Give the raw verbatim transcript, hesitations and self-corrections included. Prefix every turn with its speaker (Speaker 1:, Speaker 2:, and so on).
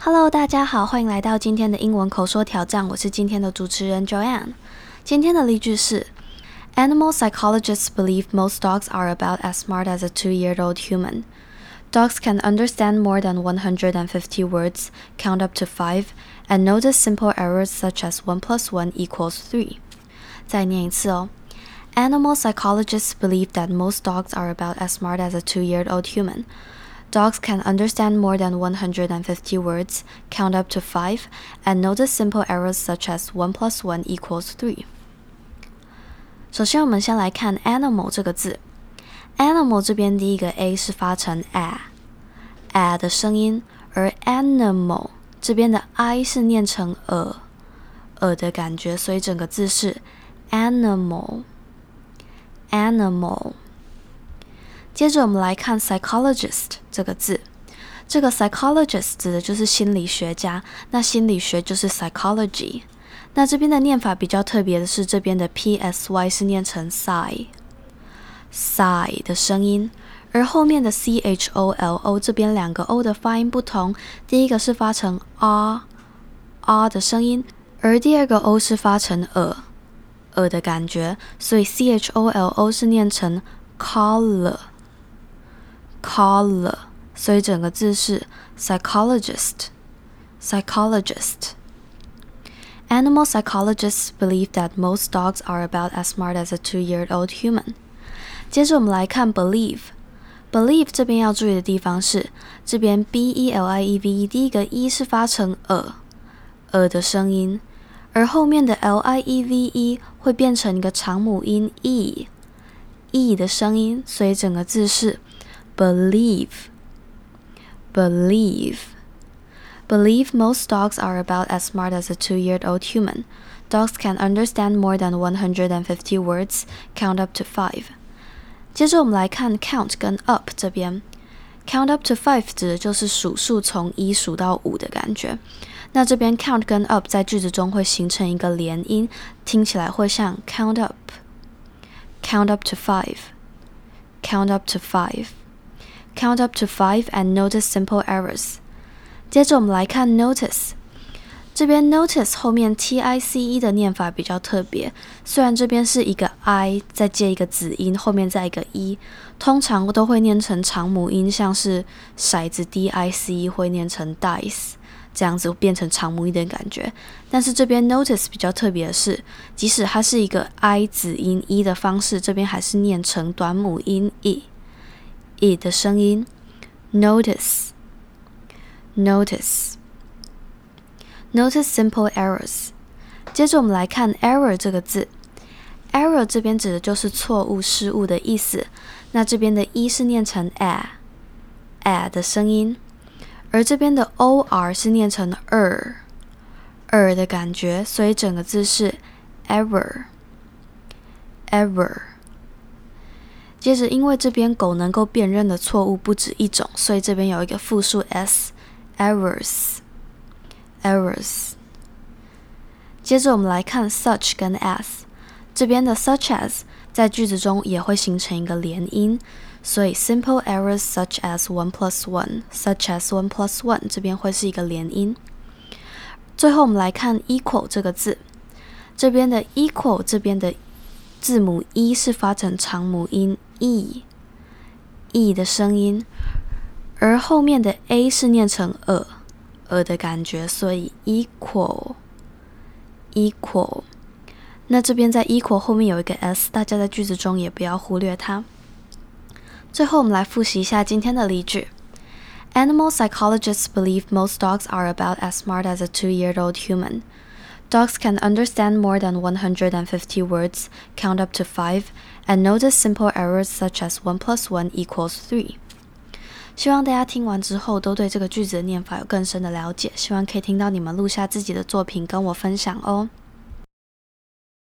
Speaker 1: Hello， 大家好，欢迎来到今天的英文口说挑战，我是今天的主持人 Joanne。今天的例句是 Animal psychologists believe most dogs are about as smart as a two-year-old human. Dogs can understand more than one hundred fifty words, count up to five, and notice simple errors such as one plus one equals three. 再念一次哦。Animal psychologists believe that most dogs are about as smart as a two-year-old human.Dogs can understand more than one hundred fifty words, count up to five, and notice simple errors such as one plus one equals three. 首先我们先来看 animal 这个字。animal 这边第一个 a 是发成 a, a 的声音，而 animal 这边的 i 是念成 a, a 的感觉，所以整个字是 animal, animal.接着我们来看 psychologist 这个字，这个 psychologist 指的就是心理学家，那心理学就是 psychology。那这边的念法比较特别的是，这边的 psy 是念成 psy psy 的声音，而后面的 cholo 这边两个 o 的发音不同，第一个是发成 r r 的声音，而第二个 o 是发成 a a 的感觉，所以 cholo 是念成 collar collar， 所以整个字是 psychologist psychologist。 Animal psychologists believe that most dogs are about as smart as a two-year-old human. 接着我们来看 believe believe 这边要注意的地方是，这边 b e l i e v e 第一个 e 是发成 a a 的声音，而后面的 l i e v e 会变成一个长母音 e e 的声音，所以整个字是Believe, believe. Believe most dogs are about as smart as a two-year-old human. Dogs can understand more than one hundred fifty words, count up to five. 接着我们来看 count 跟 up 这边。count up to five 指的就是数数从一数到五的感觉。那这边 count 跟 up 在句子中会形成一个连音，听起来会像 count up, count up to five, count up to five.Count up to five and notice simple errors. 接着我们来看 notice. 这边 notice 后面 T I C E 的念法比较特别，虽然这边是一个 I 再接一个子音，后面再一个 E， 通常都会念成长母音，像是骰子 D I C E 会念成 dice， 这样子变成长母音的感觉。但是这边 notice 比较特别的是，即使它是一个 I 子音 E 的方式，这边还是念成短母音 E。E 的声音 notice notice notice simple errors。 接着我们来看 error 这个字， error 这边指的就是错误失误的意思，那这边的 e 是念成 a a 的声音，而这边的 or 是念成 er er 的感觉，所以整个字是 error error。接着因为这边狗能够辨认的错误不止一种，所以这边有一个复数 s errors errors。 接着我们来看 such 跟 as， 这边的 such as 在句子中也会形成一个连音，所以 simple errors such as one plus one such as one plus one 这边会是一个连音。最后我们来看 equal 这个字，这边的 equal 这边的字母 e 是发成长母音 e e 的声音，而后面的 a 是念成 a a 的感觉，所以 equal equal。 那这边在 equal 后面有一个 s， 大家在句子中也不要忽略它。最后我们来复习一下今天的例句。 Animal psychologists believe most dogs are about as smart as a two-year-old human.Dogs can understand more than one hundred fifty words, count up to five, and notice simple errors such as one plus one equals three. 希望大家听完之后都对这个句子的念法有更深的了解，希望可以听到你们录下自己的作品跟我分享哦。